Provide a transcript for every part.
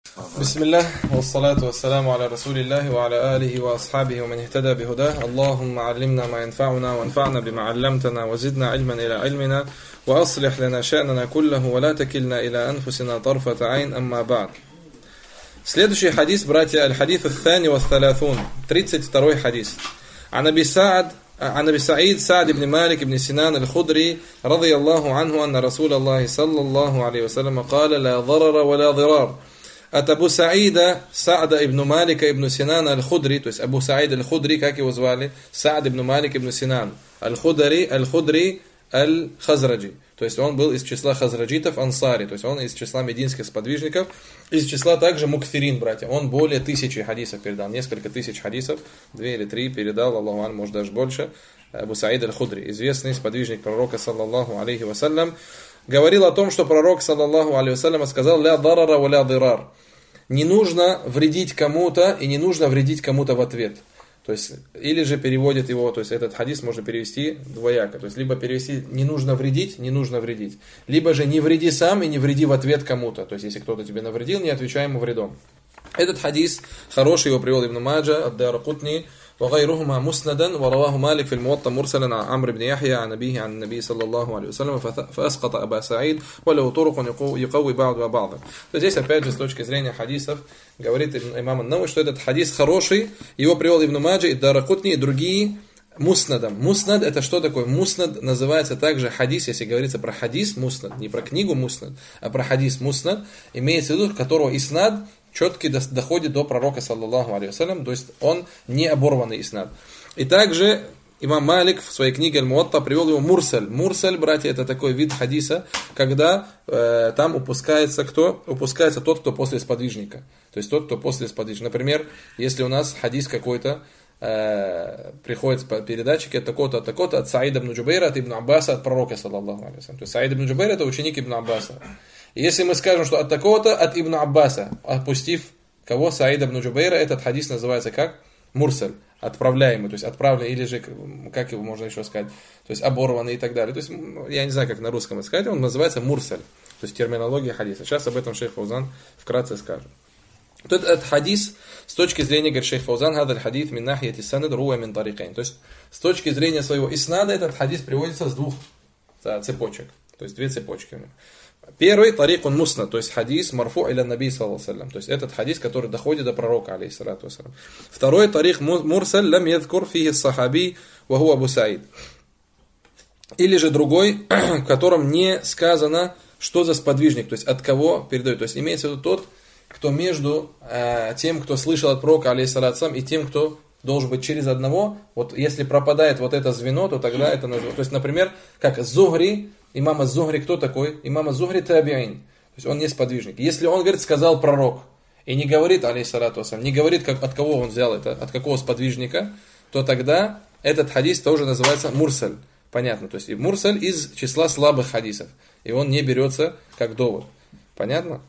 بسم الله والصلاة والسلام على رسول الله وعلى آله وأصحابه ومن اهتدى بهداه اللهم علمنا ما ينفعنا وانفعنا بما علمتنا وزدنا علما إلى علمنا وأصلح لنا شأننا كله ولا تكلنا إلى أنفسنا طرفة عين أما بعد. Следующий хадис, братья, аль-хадис الثاني والثلاثون, 32 хадис. عن أبي سعيد سعد بن مالك بن سنان الخدري رضي الله عنه أن رسول الله صلى الله عليه وسلم قال لا ضرر ولا ضرار. От Абу Саида, Саада ибн Малика ибн Синана аль-Худри, то есть Абу Саид аль-Худри, как его звали? Саад ибн Малик ибн Синан аль-Худри аль-Хазраджи. То есть он был из числа хазраджитов ансари, то есть он из числа мединских сподвижников, из числа также мукфирин, братья. Он более 1000 хадисов передал, несколько тысяч хадисов, 2 или 3 передал, Аллаху ан, может даже больше. Абу Саид аль-Худри, известный сподвижник пророка, саллаллаху алейхи вассалям, говорил о том, что пророк, саллаллаху алейхи вассалям, сказал «Ля дарара ва ля дирар». Не нужно вредить кому-то и не нужно вредить кому-то в ответ. То есть, или же переводит его, то есть этот хадис можно перевести двояко. То есть, либо перевести не нужно вредить, либо же не вреди сам и не вреди в ответ кому-то. То есть, если кто-то тебе навредил, не отвечай ему вредом. Этот хадис хороший, его привел Ибн Маджа, ад-Даракутни, وغيرهما مسندا ورواه مالك في الموطأ مرسلا عن عمرو بن يحيى عن أبيه عن النبي صلى الله عليه وسلم فأسقط أبا سعيد وله طرق يقوي بعضها بعضا. Здесь опять же с точки зрения хадисов говорит имам ан-Навави, что этот хадис хороший, его привел Ибн Маджа и Даракутни и другие муснадом. Муснад это что такое? Муснад называется также хадис, если говорится про хадис муснад, не про книгу муснад, а про хадис муснад, имеется в виду, которого иснад четкий доходит до пророка, саллаллаху алейхи вассалям, то есть он не оборванный иснад. И также имам Малик в своей книге Аль-Муатта привел его мурсаль. Мурсаль, братья, это такой вид хадиса, когда там упускается кто? Упускается тот, кто после сподвижника. То есть тот, кто после сподвижника. Например, если у нас хадис какой-то приходит по передатчике от такого-то, от Саида ибн Джубейра, от Ибн Аббаса, от пророка, саллаллаху алейхи вассалям. То есть Саид ибн Джубейр это ученик Ибн Аббаса. И если мы скажем, что от такого-то, от Ибн Аббаса, опустив кого? Саида ибн Джубейра, этот хадис называется как? Мурсаль, отправляемый, то есть отправленный, или же, как его можно еще сказать, то есть оборванный и так далее. То есть, я не знаю, как на русском это сказать, он называется мурсаль, то есть терминология хадиса. Сейчас об этом шейх Фаузан вкратце скажет. Тут этот хадис, с точки зрения, говорит шейх Фаузан, хадаль хадис мин нахияти санад руа мин тарикайн. То есть, с точки зрения своего иснада, этот хадис приводится с двух цепочек, то есть 2 цепочки у него. Первый тарик он муснад, то есть хадис марфу иля наби саллаллаху алейхи вассалям, то есть этот хадис, который доходит до пророка алейхиссалату вассалям. Второй тарик мурсаль лам ядкур фихи сахаби ва хуа Абу Саид. Или же другой, в котором не сказано, что за сподвижник, то есть от кого передает. То есть имеется в виду тот, кто между тем, кто слышал от пророка алейхиссалату вассалям, и тем, кто должен быть через одного. Вот если пропадает вот это звено, то тогда это называется. То есть, например, как Зухри, имам аз-Зухри кто такой? Имам аз-Зухри табиин. То есть он не сподвижник. Если он говорит, сказал пророк, и не говорит, алейхиссалату вассалям, не говорит, как, от кого он взял это, от какого сподвижника, то тогда этот хадис тоже называется мурсаль. Понятно? То есть и мурсаль из числа слабых хадисов. И он не берется как довод. Понятно?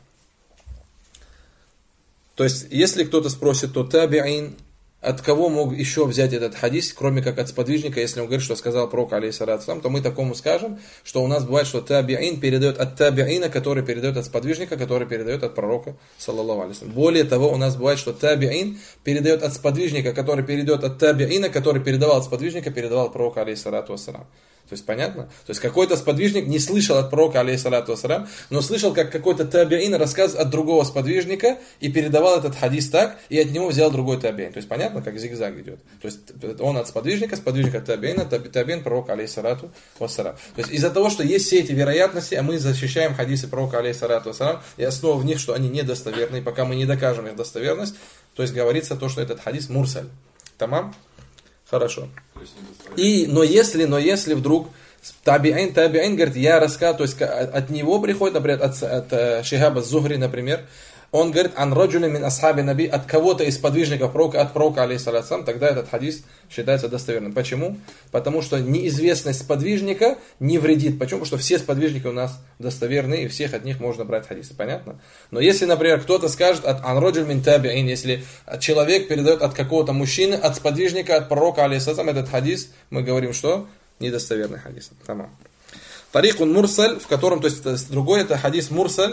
То есть, если кто-то спросит, то табиин, от кого мог еще взять этот хадис, кроме как от сподвижника, если он говорит, что сказал пророк, алейхиссалату вассалям, то мы такому скажем, что у нас бывает, что табиин передает от табиина, который передает от сподвижника, который передает от пророка, саллаллаху алейхи вассалям. Более того, у нас бывает, что табиин передает от сподвижника, который передает от табиина, который передавал от сподвижника, передавал от пророка, алейхиссалату вассалям. То есть понятно? То есть какой-то сподвижник не слышал от пророка, алейхиссалату вассалям, но слышал, как какой-то табиин рассказывает от другого сподвижника и передавал этот хадис так, и от него взял другой табиин. То есть понятно, как зигзаг идет. То есть он от сподвижника, сподвижник от табиина, табиин пророка, алейхиссалату вассалям. То есть из-за того, что есть все эти вероятности, а мы защищаем хадисы пророка, алейхиссалату вассалям, и основа в них, что они недостоверны, пока мы не докажем их достоверность, то есть говорится то, что этот хадис мурсаль. Тамам? Хорошо. Но если вдруг табиин говорит, я рассказываю, то есть от него приходит, например, от Шихаба Зухри, например, он говорит, ан раджуля мин асхаби наби, от кого-то из подвижников пророка, от пророка, алейхиссалату вассалям, тогда этот хадис считается достоверным. Почему? Потому что неизвестность сподвижника не вредит. Почему? Потому что все сподвижники у нас достоверны, и всех от них можно брать хадисы. Понятно? Но если, например, кто-то скажет, ан раджуль мин табиин, если человек передает от какого-то мужчины, от сподвижника, от пророка, алейхиссалату вассалям, этот хадис, мы говорим, что недостоверный хадис. Тамам. Тарикун мурсаль, в котором, то есть другой это хадис мурсаль,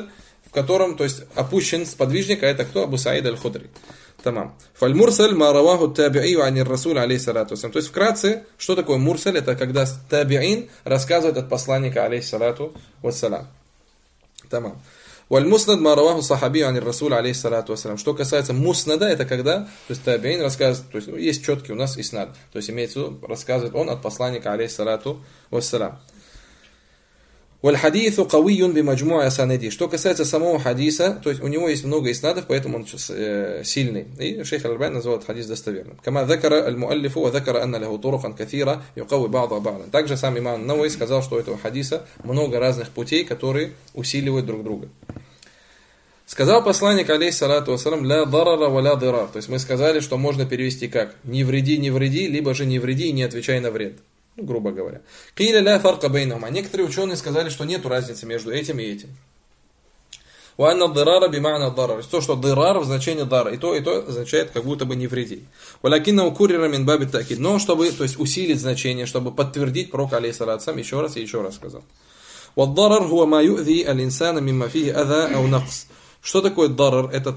в котором, то есть, опущен сподвижник, а это кто? Абу Саид аль-Худри. Тамам. Фаль-мурсаль ма раваху таби'ию ани расуль алейхиссалату вассалям. То есть, вкратце, что такое мурсаль? Это когда таби'ин рассказывает от посланника алейхиссалату вассалям. Тамам. Валь-муснад ма раваху сахабию ани расуль алейхиссалату вассалям. Что касается муснада, это когда, то есть, таби'ин рассказывает, то есть, есть четкий у нас иснад. То есть, имеется в виду, рассказывает он от посланника алейхиссалату вассалям. Валь-хадису кавийюн бимаджмуа асанади. Что касается самого хадиса, то есть у него есть много иснадов, поэтому он сильный. И шейх Аль-Альбани называет хадис достоверным. Кама закара аль-муаллифу ва закара анна лаху турукан кафира юкави ба'да ба'дан. Также сам имам Навави сказал, что у этого хадиса много разных путей, которые усиливают друг друга. Сказал посланник алейхиссалату вассалам: ля дарара ва ля дирар. То есть мы сказали, что можно перевести как: не вреди, либо же не вреди и не отвечай на вред. Грубо говоря. Киля ля фарка бейнахума. Некоторые ученые сказали, что нет разницы между этим и этим. Ва анна дирара бима'на дарар. То, что дирар в значении дара, и то означает как будто бы не вреди. Валякинна укурира мин баби такид. Но чтобы, то есть, усилить значение, чтобы подтвердить пророк алейхиссалату вассалам, еще раз и еще раз сказал. Вад-дарар хуа ма ю'зи аль-инсана мимма фихи аза ау накс. Что такое дарар? Это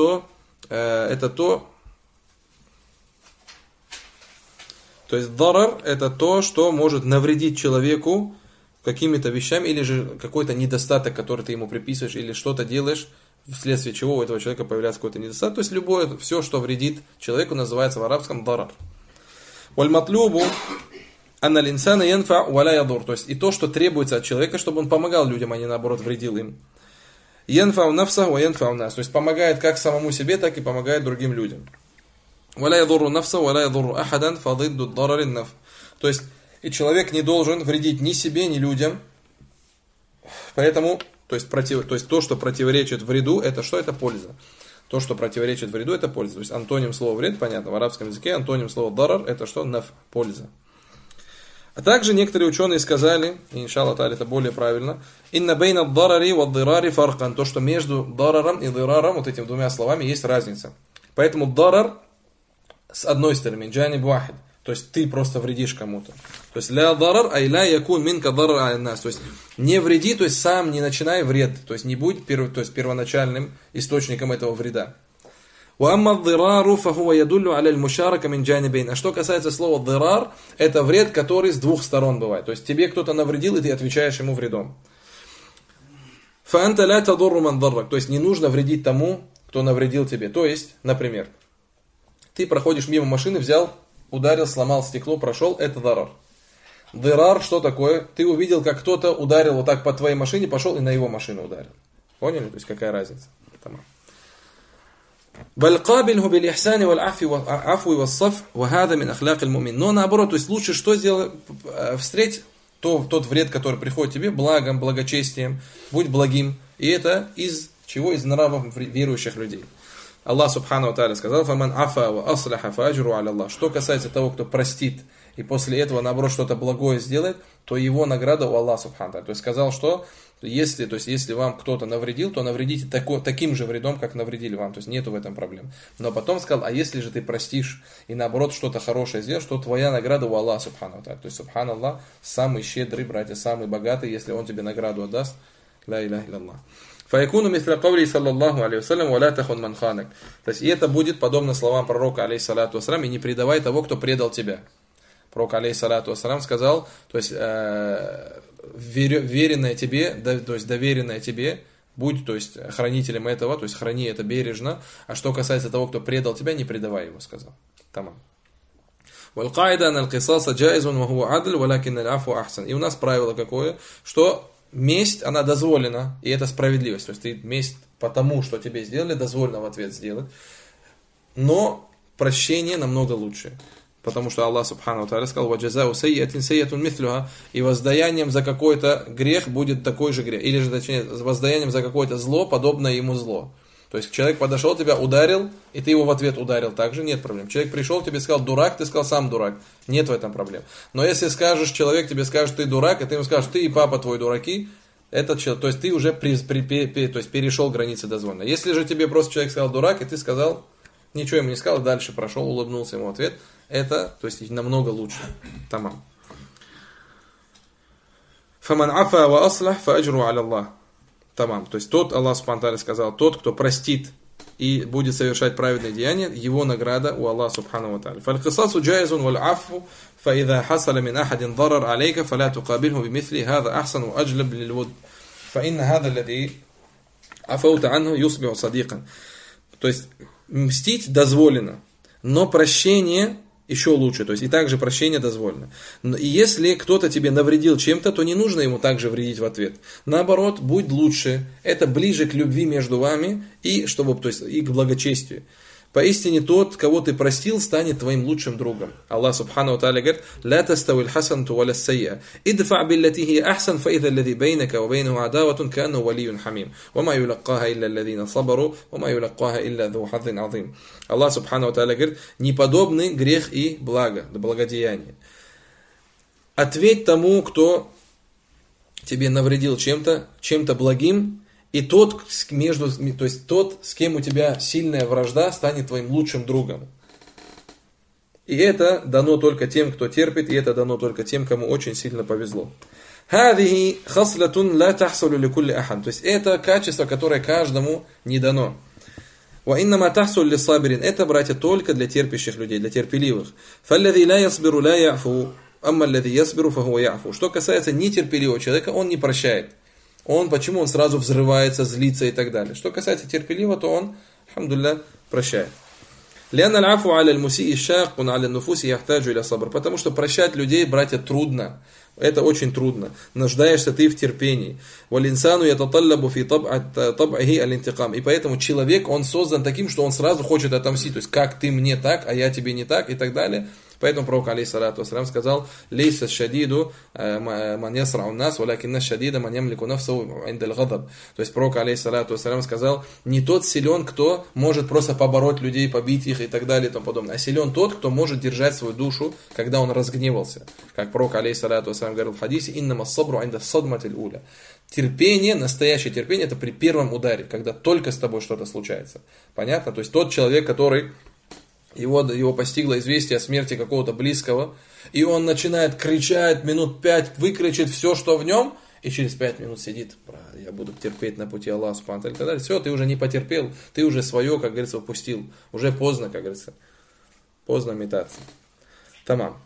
то есть дарар это то, что может навредить человеку какими-то вещами, или же какой-то недостаток, который ты ему приписываешь, или что-то делаешь, вследствие чего у этого человека появляется какой-то недостаток. То есть любое, все, что вредит человеку, называется в арабском дарар. Валь-матлюбу анна линсана янфа валя ядур. То есть и то, что требуется от человека, чтобы он помогал людям, а не наоборот вредил им. Янфа нафса ва янфа нас. То есть помогает как самому себе, так и помогает другим людям. ولا يضر نفسه ولا يضر أحدا فضد الضرر النفع. То есть и человек не должен вредить ни себе, ни людям. Поэтому, то есть то, что противоречит вреду, это что? Это польза. То, что противоречит вреду, это польза. То есть антоним слова вред, понятно, в арабском языке антоним слова дарар, это что? Наф, польза. А также некоторые ученые сказали, и иншаллах это более правильно, инна бейна дарари ва дирари фаркан. То, что между дараром и дираром, вот этими двумя словами, есть разница. Поэтому дарар с одной стороны, джаниб вахид, то есть ты просто вредишь кому-то. То есть ля дарар, ай ля якун минка дарар ай-нас. То есть не вреди, то есть сам не начинай вред, то есть не будь первоначальным источником этого вреда. Ва амма дирару фахуа ядуллю аля аль-мушарака мин джанибейн. А что касается слова дирар, это вред, который с двух сторон бывает. То есть тебе кто-то навредил, и ты отвечаешь ему вредом. Фа анта ля тадурру ман даррак. То есть не нужно вредить тому, кто навредил тебе. То есть, например, ты проходишь мимо машины, взял, ударил, сломал стекло, прошел, это дарар. Дирар, что такое? Ты увидел, как кто-то ударил вот так по твоей машине, пошел и на его машину ударил. Поняли? То есть какая разница? Но наоборот, то есть лучше что сделать? Встреть тот вред, который приходит тебе, благом, благочестием, будь благим. И это из чего? Из нравов верующих людей. Аллах Субхану ва Тааля сказал: «Фаман афа ва аслаха фа аджру аля Аллах». Что касается того, кто простит и после этого, наоборот, что-то благое сделает, то его награда у Аллаха Субхану ва Тааля. То есть сказал, что если вам кто-то навредил, то навредите таким же вредом, как навредили вам. То есть нету в этом проблем. Но потом сказал: а если же ты простишь и наоборот что-то хорошее сделаешь, то твоя награда у Аллаха Субхану ва Тааля. То есть Субхан Аллах самый щедрый, братья, самый богатый, если он тебе награду отдаст. Ла иляха илля-Аллах. Фаякуну мисля кавли саллаллаху алейхи вассалям ва ля тахун ман ханак. То есть и это будет подобно словам пророка алейхиссалату вассалям: и не предавай того, кто предал тебя. Пророк алейхиссалату вассалям сказал, то есть веренное тебе, то есть доверенное тебе, будь, то есть хранителем этого, то есть храни это бережно. А что касается того, кто предал тебя, не предавай его, сказал. Тамам. Валь-каида ан аль-кисаса джаизун ва хуа адль валякин аль-афу ахсан. И у нас правило какое, что месть, она дозволена, и это справедливость. То есть ты месть потому, что тебе сделали, дозволено в ответ сделать. Но прощение намного лучше. Потому что Аллах Субхану ва Тааля сказал: «Ваджазау сайятин сайятун мислюха». И воздаянием за какой-то грех будет такой же грех. Или же, точнее, воздаянием за какое-то зло, подобное ему зло. То есть человек подошел, тебя ударил, и ты его в ответ ударил. Также нет проблем. Человек пришел, тебе сказал дурак, ты сказал сам дурак. Нет в этом проблем. Но если скажешь, человек тебе скажет, ты дурак, и ты ему скажешь, ты и папа твой дураки, то есть ты уже перешел границы дозволено. Если же тебе просто человек сказал дурак, и ты сказал, ничего ему не сказал, дальше прошел, улыбнулся ему в ответ, это, то есть намного лучше. Тамам. Фаман афа ва аслах фа аджру аля Аллах. Тамам. То есть тот, Аллах Субхану ва Тааля сказал, тот, кто простит и будет совершать праведные деяния, его награда у Аллаха Субхану ва Тааля. فالقصاص جائز والعفو فإذا حصل من أحد ضرر عليك فلا تقابله بمثله هذا أحسن وأجلب للود فإن هذا الذي عفوت عنه يصبح صديقا. То есть мстить дозволено, но прощение еще лучше, то есть и также прощение дозволено. И если кто-то тебе навредил чем-то, то не нужно ему также вредить в ответ. Наоборот, будь лучше, это ближе к любви между вами и, то есть, и к благочестию. Поистине тот, кого ты простил, станет твоим лучшим другом. Аллах Субхану ва Тааля говорит: «Ла тастави аль-хасанату ва ля-сайя. Идфа' биллати хия ахсан, фа иза аллади байнака ва байнаху адаватун кааннаху валийюн хамим. Ва ма юлаккаха илля алладина сабару, ва ма юлаккаха илля зу хаззин азим». Аллах Субхану ва Тааля говорит: не подобны грех и благодеяние. Ответь тому, кто тебе навредил чем-то благим, и тот, с кем у тебя сильная вражда, станет твоим лучшим другом. И это дано только тем, кто терпит, и это дано только тем, кому очень сильно повезло. هذه خصلة لا تحصل لكل أحد. То есть это качество, которое каждому не дано. وإنما تحصل للصابرين. Это, братья, только для терпящих людей, для терпеливых. فالذي لا يصبر لا يعفو أما الذي يصبر فهو يعفو. Что касается нетерпеливого человека, он не прощает. Почему он сразу взрывается, злится и так далее. Что касается терпеливого, то он, алхамдулилля, прощает. Потому что прощать людей, братья, трудно. Это очень трудно. Нуждаешься ты в терпении. И поэтому человек, он создан таким, что он сразу хочет отомстить. То есть, как ты мне так, а я тебе не так, и так далее. Поэтому пророк, алейхиссалату вассалям, сказал: «Лейса шадиду ман ясрау нас, валякинна шадида ман ямлику нафсаху индаль гадаб». То есть пророк, алейхиссалату вассалям, сказал: не тот силен, кто может просто побороть людей, побить их и так далее и тому подобное, а силен тот, кто может держать свою душу, когда он разгневался. Как пророк, алейхиссалату вассалям, говорил в хадисе: «Иннама ссабру инда садматиль уля». Терпение, настоящее терпение, это при первом ударе, когда только с тобой что-то случается. Понятно? То есть тот человек, который его постигло известие о смерти какого-то близкого, и он начинает кричать, минут 5 выкричит все, что в нем, и через 5 минут сидит: я буду терпеть на пути Аллаха Субхану ва Тааля. Все, ты уже не потерпел, ты уже свое, как говорится, упустил. Уже поздно, как говорится. Поздно метаться. Тамам.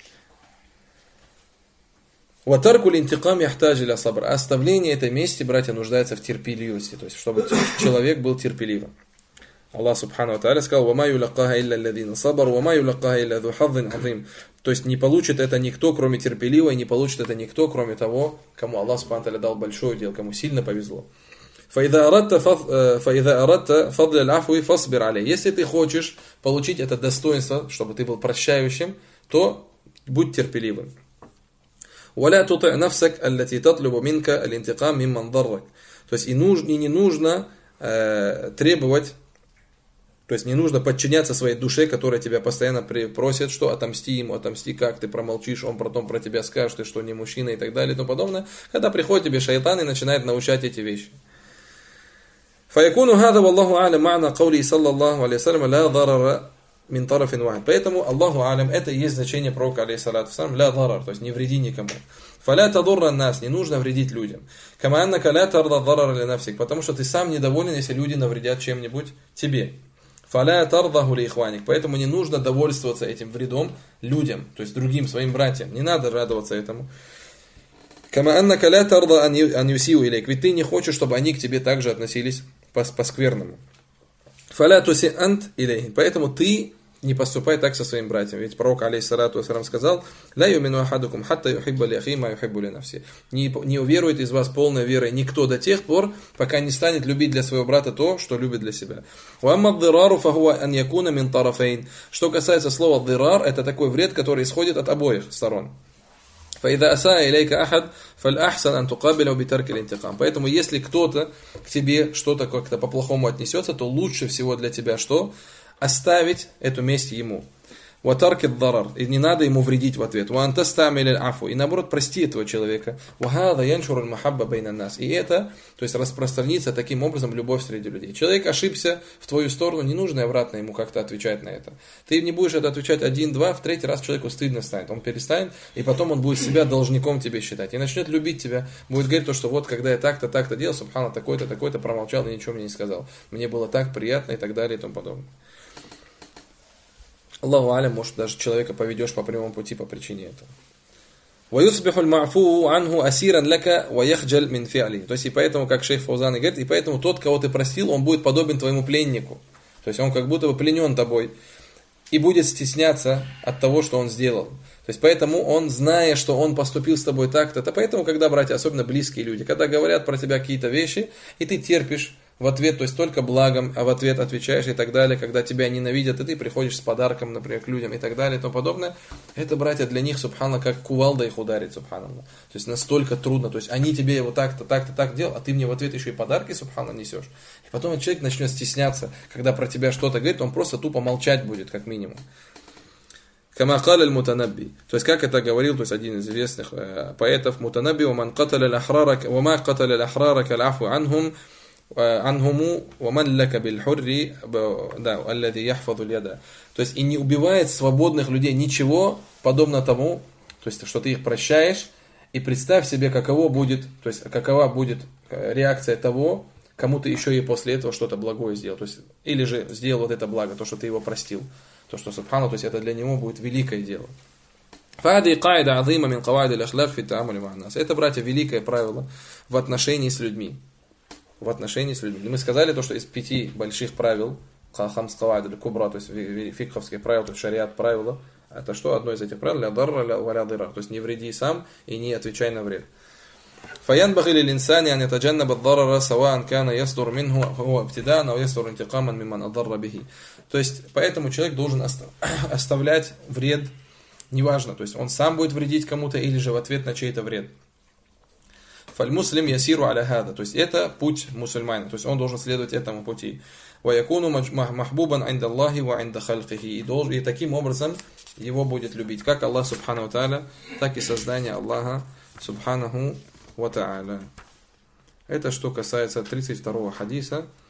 Ватарку линтикам яхтаджи ля сабр. Оставление этой мести, братья, нуждается в терпеливости, то есть чтобы человек был терпеливым. Аллах Субхану ва Тааля сказал: «Ва ма юлаккаха илля алладина сабару, ва ма юлаккаха илля зу хаззин азим». То есть не получит это никто, кроме терпеливого, и не получит это никто, кроме того, кому Аллах Субхану ва Тааля дал большое дело, кому сильно повезло. فَإِذَا أَرَدْتَ فَضْلَ الْعَفْوِ فَاصْبِرْ عَلَيْهِ. Если ты хочешь получить это достоинство, чтобы ты был прощающим, то будь терпеливым. وَلَا تُطِعْ نَفْسَكَ الَّتِي تَطْلُبُ مِنْكَ الْإِنْتِقَامَ مِمَّنْ ضَرَّكَ. То есть и не нужно требовать, то есть не нужно подчиняться своей душе, которая тебя постоянно просит, что отомсти ему, отомсти, как ты промолчишь, он потом про тебя скажет, ты что не мужчина и так далее и тому подобное. Когда приходит тебе шайтан и начинает научать эти вещи. فَيَكُونُ هَذَا وَاللَّهُ أَعْلَمُ مَعْنَى قَوْلِهِ صَلَّى اللَّهُ عَلَيْهِ وسلم لا ضرر من طرف واحد. Поэтому Аллаху алям, это и есть значение пророка, алейхиссалату вассалям, ля дарар, то есть не вреди никому. فَلَا تَضُرَّ النَّاسِ, не нужно вредить людям. كَمَا أَنَّكَ لَا تَرْضَى الضَّرَرَ لِنَفْسِكَ, потому что ты сам недоволен, если люди навредят чем-нибудь тебе. فَلَا تَرْضَهُ لِإِخْوَانِكَ, поэтому не нужно довольствоваться этим вредом людям, то есть другим своим братьям. Не надо радоваться этому. كَمَا أَنَّكَ لَا تَرْضَى أَنْ يُسِيءُ إِلَيْكَ, ведь ты не хочешь, чтобы они к тебе также относились по-скверному. فَلَا تُسِئْ أَنْتَ إِلَيْهِ, поэтому ты не поступай так со своим братьям. Ведь пророк, алейхиссалату вассалям, сказал: «Ла юмину ахадукум хатта юхибба ли ахи ма юхиббу ли нафси». Не уверует из вас полной верой никто до тех пор, пока не станет любить для своего брата то, что любит для себя. وَأَمَّا الضِّرَارُ فَهُوَ أَنْ يَكُونَ مِنْ طَرَفَيْنِ. Что касается слова «дирар», это такой вред, который исходит от обоих сторон. فَإِذَا أَسَاءَ إِلَيْكَ أَحَدٌ فَالْأَحْسَنُ أَنْ تُقَابِلَهُ بِتَرْكِ الْإِنْتِقَامِ. Поэтому, если кто-то к тебе что-то как-то по-плохому отнесется, то лучше всего для тебя что? Оставить эту месть ему. وَتَرْكِ الضَّرَرِ. И не надо ему вредить в ответ. وَأَنْ تَسْتَعْمِلِ الْعَفْوِ. И наоборот, прости этого человека. وَهَذَا يَنْشُرُ الْمَحَبَّ بَيْنَ النَّاسِ. И это, то есть распространится таким образом любовь среди людей. Человек ошибся в твою сторону, не нужно обратно ему как-то отвечать на это. Ты не будешь это отвечать один, два, в третий раз человеку стыдно станет. Он перестанет, и потом он будет себя должником тебе считать. И начнет любить тебя, будет говорить то, что вот когда я так-то, так-то делал, субхана, такой-то, такой-то промолчал и ничего мне не сказал. Мне было так приятно и так далее и тому подобное. Аллаху алям, может, даже человека поведешь по прямому пути по причине этого. وَيُصْبِحُ الْمَعْفُوُ عَنْهُ أَسِيرًا لَكَ وَيَخْجَلْ مِنْ فِعْلِهِ. То есть, и поэтому, как шейх Фаузан говорит, и поэтому тот, кого ты простил, он будет подобен твоему пленнику. То есть, он как будто бы пленен тобой. И будет стесняться от того, что он сделал. То есть, поэтому он, зная, что он поступил с тобой так-то, то поэтому, когда, братья, особенно близкие люди, когда говорят про тебя какие-то вещи, и ты терпишь в ответ, то есть только благом, а в ответ отвечаешь и так далее, когда тебя ненавидят, и ты приходишь с подарком, например, к людям и так далее и тому подобное, это, братья, для них, субхана, как кувалда их ударит, субхана. То есть настолько трудно, то есть они тебе его так-то, так-то, так делал, а ты мне в ответ еще и подарки, субхана, несешь. И потом этот человек начнет стесняться, когда про тебя что-то говорит, он просто тупо молчать будет, как минимум. Кама каля аль-Мутанабби. То есть, как это говорил, то есть, один из известных поэтов, Мутанабби, وَمَنْ قَتَلَ الْأَحْرَارَ وَمَا قَتَلَ الْأَحْرَارَ كَالْعَفْوِ عنهم ومن لك بالحر الذي يحفظ اليد. То есть и не убивает свободных людей ничего подобно тому, то есть что ты их прощаешь, и представь себе, какова будет реакция того, кому ты еще и после этого что-то благое сделал, то есть или же сделал вот это благо, то, что ты его простил, то, что субхану, то есть это для него будет великое дело. Это, братья, великое правило в отношении с людьми. В отношении с людьми. Мы сказали то, что из 5 больших правил, хамс кавайд или кубра, то есть фикховские правила, то есть шариат правила, это что? Одно из этих правил, ля дарра ля валя дыра, то есть не вреди сам и не отвечай на вред. فينبغي للإنسان أن يتجنب الضرر سواء كان يصدر منه هو ابتداء أو يصدر انتقاما ممن أضر به. То есть поэтому человек должен оставлять вред, неважно, то есть он сам будет вредить кому-то или же в ответ на чей-то вред. Фаль-муслим ясиру аля хада. То есть это путь мусульманина. То есть он должен следовать этому пути. Ваякуну махбубан инда Аллахи ва инда халькихи. И таким образом его будет любить. Как Аллах субханаху тааля, так и создание Аллаха субханаху ва тааля. Это что касается 32-го хадиса.